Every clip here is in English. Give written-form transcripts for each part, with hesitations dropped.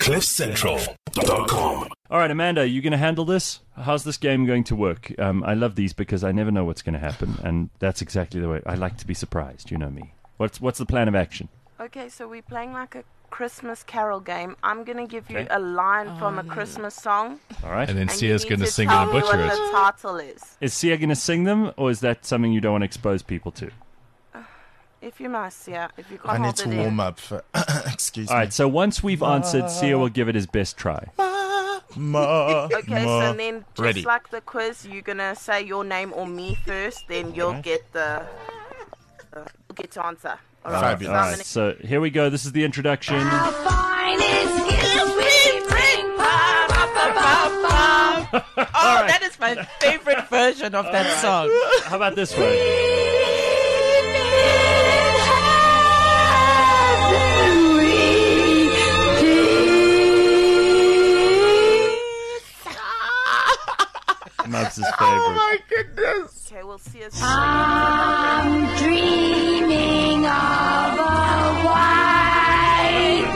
CliffCentral.com. All right, Amanda, you going to handle this? How's this game going to work? I love these because I never know what's going to happen, and that's exactly the way I like to be surprised. You know me. What's the plan of action? Okay, so we're playing like a Christmas carol game. I'm going to give you a line from a Christmas song. All right. And then and Sia's going going to sing it tell and me butcher what it. the title is. Is Sia going to sing them, or is that something you don't want to expose people to? If you must, yeah. If you I can't need hold to it warm in. up for. Excuse All me. right, so once we've answered, Sia will give it his best try. Okay, so then just Ready. like the quiz, you're going to say your name or me first, then you'll get the get to answer. All right. Fabulous. So All I'm right, gonna- so here we go. This is the introduction. Oh, that is my favorite version of that song. How about this one? Mubs' favorite. Oh my goodness. Okay, we'll see us. I'm dreaming of a white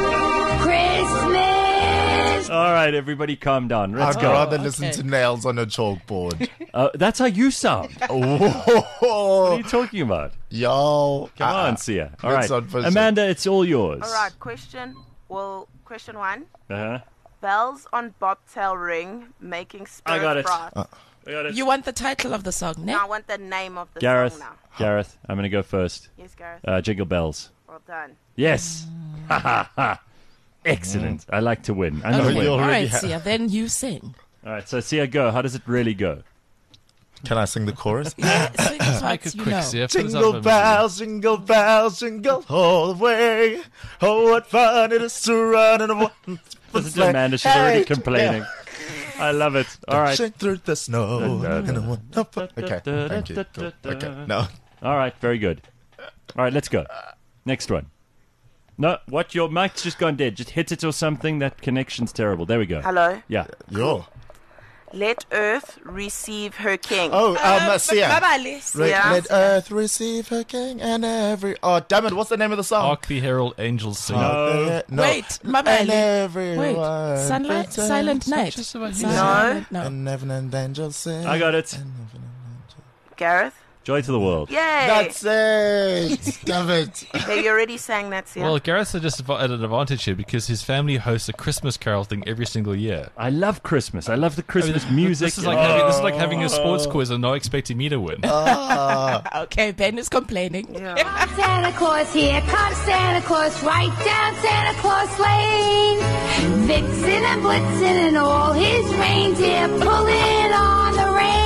Christmas. All right, everybody calm down. Let's I'd go. rather listen to nails on a chalkboard. That's how you sound. What Oh, are you talking about? yo. Come on, Sia. All let's right. not push it. Amanda, it's all yours. All right, question one. Uh-huh. Bells on bobtail ring, making spirit I got it. bright. I got it. You want the title of the song, Now I ne? want the name of the Gareth, song now. Gareth, I'm going to go first. Yes, Gareth. Jingle bells. Well done. Yes. Ha ha ha. Excellent. I like to win. I know Okay. win. All already right, have- Sia, then you sing. All right, so Sia, go. How does it really go? Can I sing the chorus? Sing Make what it you quick, know. Sia. Put us out of Jingle our bells, jingle bells, jingle all the way. Oh, what fun it is to run in a one. Listen to Amanda. She's already Hey, complaining. I love it. All right. Shake through the snow. in a one- Okay, thank you. Cool. Okay, no. All right, very good. All right, let's go. Next one. No, what? Your mic's just gone dead. Just hit it or something. That connection's terrible. There we go. Hello. Yeah. Yo. Let Earth receive her king. Oh, Sia. Bye-bye, Liz. Yeah. Let earth receive her king and every. Oh, damn it! What's the name of the song? Hark the herald angels sing. No. Wait, And Mabali. everyone. Wait, Silent Night. Just about Silent- no. And heaven and angels sing. I got it. Gareth. Joy to the world. Yay. That's it. Damn it. Okay, you already sang that, yeah. Well, Gareth's just at an advantage here because his family hosts a Christmas carol thing every single year. I love Christmas. I love the Christmas music. This is like having a sports quiz and not expecting me to win. Okay, Ben is complaining. Yeah. Santa Claus, here comes Santa Claus, right down Santa Claus Lane. Vixen and Blitzen and all his reindeer pulling on the rein.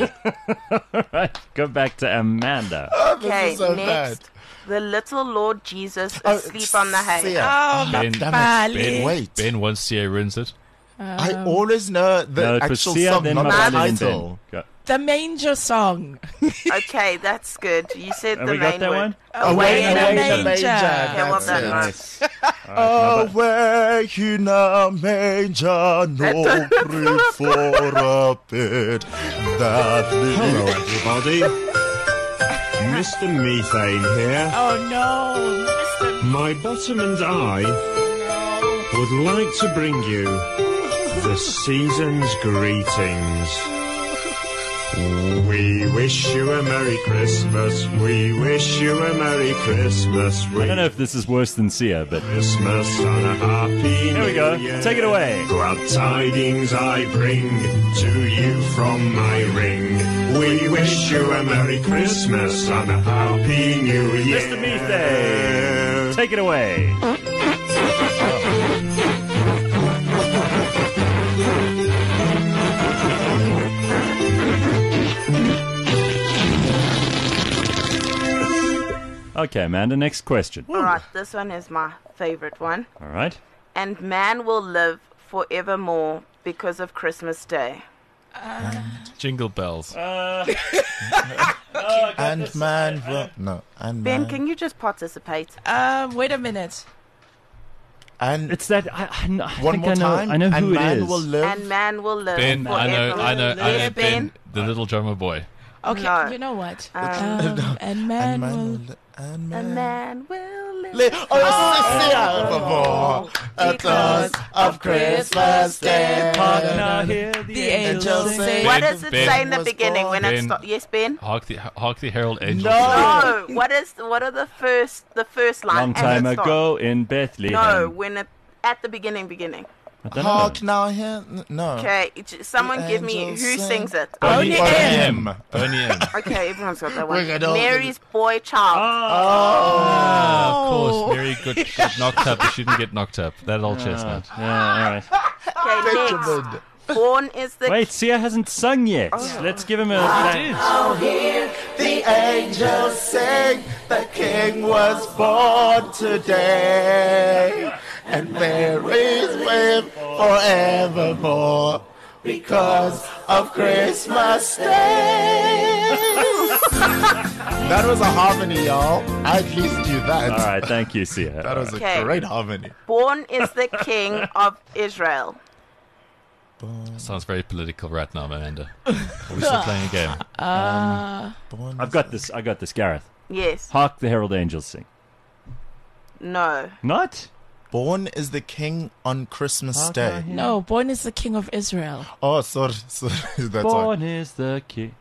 Right, go back to Amanda. Okay, is so next. The little Lord Jesus asleep on the hay. Sia. Oh, Ben, Damn it. Mabali. Wait. Ben once Sia ruins it. I always know the No, it was actual Sia, song, then not the Mabali, and title. Ben. Go. The manger song. Okay, that's good. You said Have the we got main that word. one? Away in a Away in a manger. manger. Okay, well That's done, it. nice. Away in a manger, no grief for a bed. That Hello, everybody. Mr. Methane here. Oh no, Mr. My bottom and I would like to bring you the season's greetings. We wish you a Merry Christmas. We wish you a Merry Christmas. I don't know if this is worse than Sia, but Christmas and a happy here we go. New Year. Take it away. Glad tidings I bring to you from my ring. We wish you a Merry Christmas and a Happy New Year. Mr. Methane, take it away. Okay, Amanda, next question. All right, this one is my favorite one. All right. And man will live forevermore because of Christmas Day. Jingle bells. and man will no and Ben, man can you just participate? Wait a minute. and It's that I one think more I know. time. I know and who man it is. will live. And man will live Ben, forever. I know, Yeah, Ben, the little drummer boy. Okay, No. you know what? Um, And man will... A man will live. Because of Christmas Day. Hark now, hear the angels sing. What does it say in the was beginning when it Ben. starts? Yes, Ben. Hark the herald angels. No. No. What are the first line? Long as time it starts? ago in Bethlehem. No, when it at the beginning. I don't know. Hark now here. No. Okay, someone The give me angels who sing. sings it. Boney Boney M. M. Boney M. Okay, everyone's got that We're one. gonna- Mary's boy child. Ah, of course, Mary got knocked up. She didn't get knocked up. That old chestnut. Yeah, all right. Okay, next. Benjamin. Born is the Wait, Sia hasn't sung yet. Let's give him a. The angels sing, the King was born today, and Mary's with forevermore because of Christmas Day. That was a harmony, y'all. I at least do that. All right, thank you, Sia. That was Okay. a great harmony. born is the King of Israel. Sounds very political right now, Amanda. Are we still playing a game? I've got this. I got this, Gareth. Yes. Hark the herald angels sing. No. Not? Born is the King on Christmas Day. No, born is the King of Israel. Oh, sorry. That's all. Born is the king.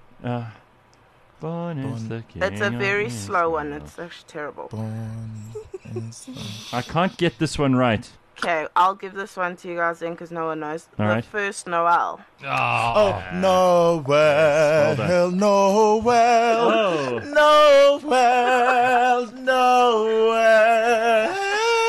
Born is the king. That's a of very Israel. slow one. It's actually terrible. Born is the... I can't get this one right. Okay, I'll give this one to you guys then because no one knows. All the right. first Noel. Oh, Noel, Hold Noel, Oh. Noel, Noel.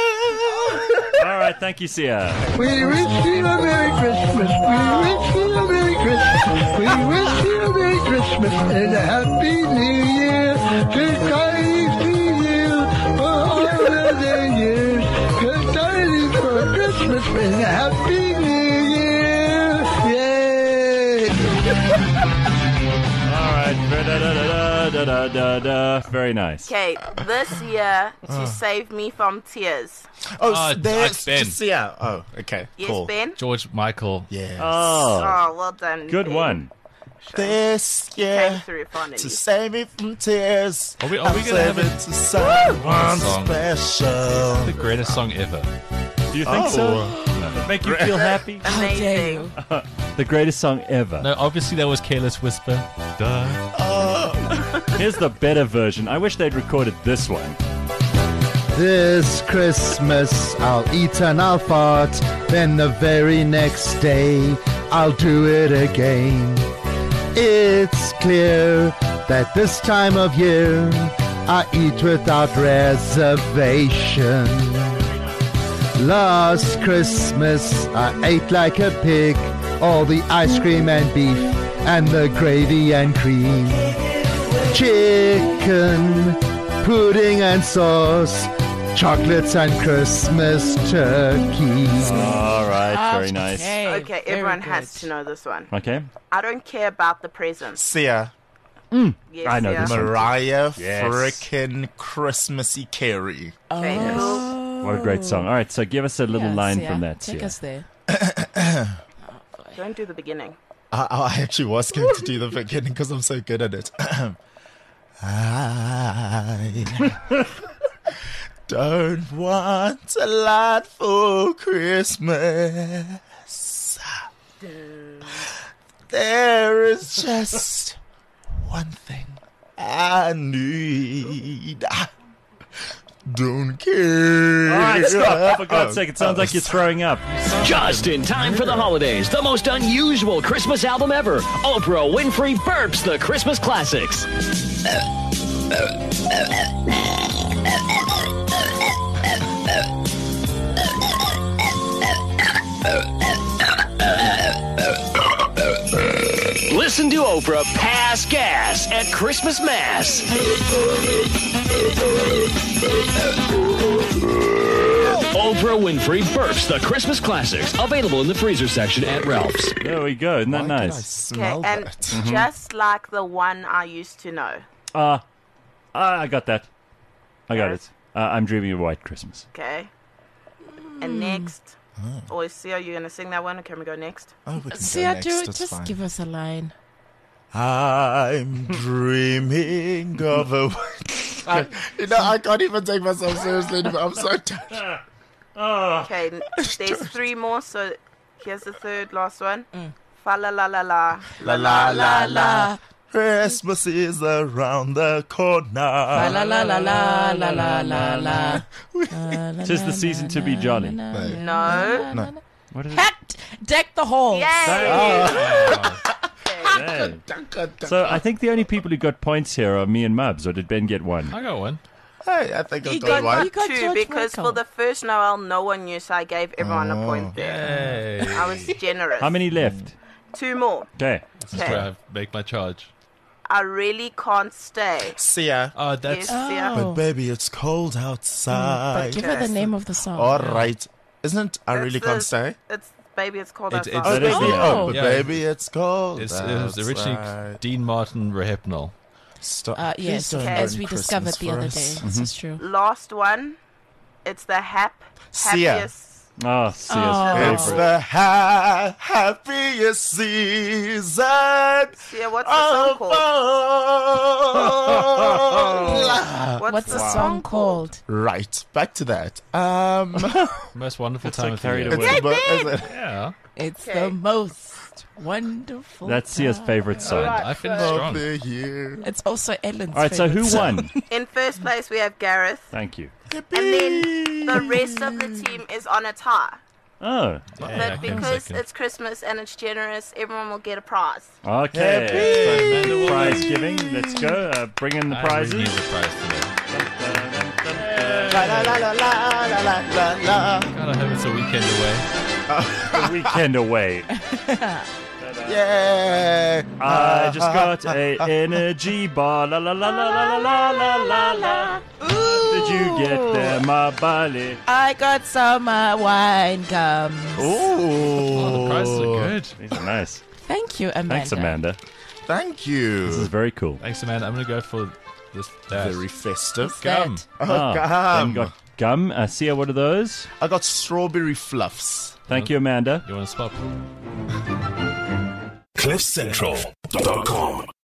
All right, thank you, Sia. We wish you a Merry Christmas. We wish you a Merry Christmas. We wish you a Merry Christmas and a Happy New Year. Good tidings to you for all of the years. Good tidings for Christmas and a Happy New Year. Yay! All right. Da-da-da-da-da-da-da. Very nice. Okay, this year to save me from tears. Oh, it's Ben. Yeah. Oh, okay. Yes, cool. Ben? George Michael. Yes. Oh, Oh, well done. good Ben. one. This Came year through finally. to save me from tears. Are we I'm gonna have saving to someone Song. special. The greatest song ever. Do you think so? Make you feel happy? How dare Amazing. you? The greatest song ever. No, obviously that was Careless Whisper. Duh. Here's the better version. I wish they'd recorded this one. This Christmas I'll eat and I'll fart. Then the very next day I'll do it again. It's clear that this time of year I eat without reservation. Last Christmas I ate like a pig, all the ice cream and beef and the gravy and cream, chicken, pudding and sauce, chocolates and Christmas turkey. All right, very nice. Okay, very everyone good. has to know this one. Okay. I don't care about the presents. Sia, Yes, I know yeah. this one. Mariah Yes. frickin' Christmassy Carey. Okay, cool. What a great song. All right, so give us a little Yeah, line Sia, from that. Take Sia. us there. Don't do the beginning. I actually was going to do the beginning because I'm so good at it. I don't want a lot for Christmas. There is just one thing I need. Don't care. All right, stop. For God's sake, it sounds like you're throwing up. Just in time for the holidays, the most unusual Christmas album ever. Oprah Winfrey burps the Christmas classics. Listen to Oprah pass gas at Christmas Mass. Oprah Winfrey burps the Christmas classics. Available in the freezer section at Ralph's. There we go. Isn't that Why did I nice? Okay, smell and that? just like the one I used to know. I got that. I got it. I'm dreaming of a white Christmas. Okay. And next. Or Sia, you're going to sing that one? Or can we go next? Oh, we can go Sia, next, do it's just fine. give us a line. I'm dreaming of a You know, I can't even take myself seriously anymore. I'm so tired. Okay, there's 3 more, so here's the third last one. Fa la la la la. La la la la. Christmas is around the corner. La la la la la la la la la. 'Tis the season to be jolly. No. What is it? Hat deck the halls. Yay! Hey. So I think the only people who got points here are me and Mubs, or did Ben get one? I got one. Hey, I think I You got one. got 2 George because Michael. for the first Noel, no one knew, so I gave everyone a point there. Yay. I was generous. How many left? 2 more. Okay. This is where I make my charge. I really can't stay. See ya. Oh, that's... Yes, yeah. But baby, it's cold outside. Give her the name of the song. All right. Isn't I really It's can't the- stay? It's Baby, it's cold It's- outside. Oh, That is baby, the- but Yeah. baby, it's cold. It was originally outside. Dean Martin Rehypnol. Stop. Yes, Please don't as ruin we Christmas discovered the for other us. day. This is true. Last one. It's the Sia. happiest. Oh, Sia's It's favorite. the happiest season. Sia, what's the song called? What's the song called? Right, back to that. Most wonderful so time of the carried year. away. is it? Yeah. It's Okay. the most wonderful. That's Sia's time. favorite song. Alright. I finished Of strong. the year. It's also Ellen's. All right, so who favorite song. won? In first place, we have Gareth. Thank you. And then the rest of the team is on a tie. Oh, But I came because second. it's Christmas and it's generous, everyone will get a prize. okay. So Amanda will Prize win. giving. Let's go. Bring in the I really prizes. need a prize today. La la la la la la la la la. God, I hope it's a weekend away. The weekend away. Yay! I just got a energy bar. La la la la la la la la la. Did you get them, my Bali? I got some wine gums. Oh, the prizes are good. These are nice. Thank you, Amanda. Thanks, Amanda. Thank This you. is very cool. Thanks, Amanda. I'm going to go for this. That. Very festive. Gum. Oh, Ben gum. got gum. Sia, what are those? I got strawberry fluffs. Thank you, Amanda. You want to swap? CliffCentral.com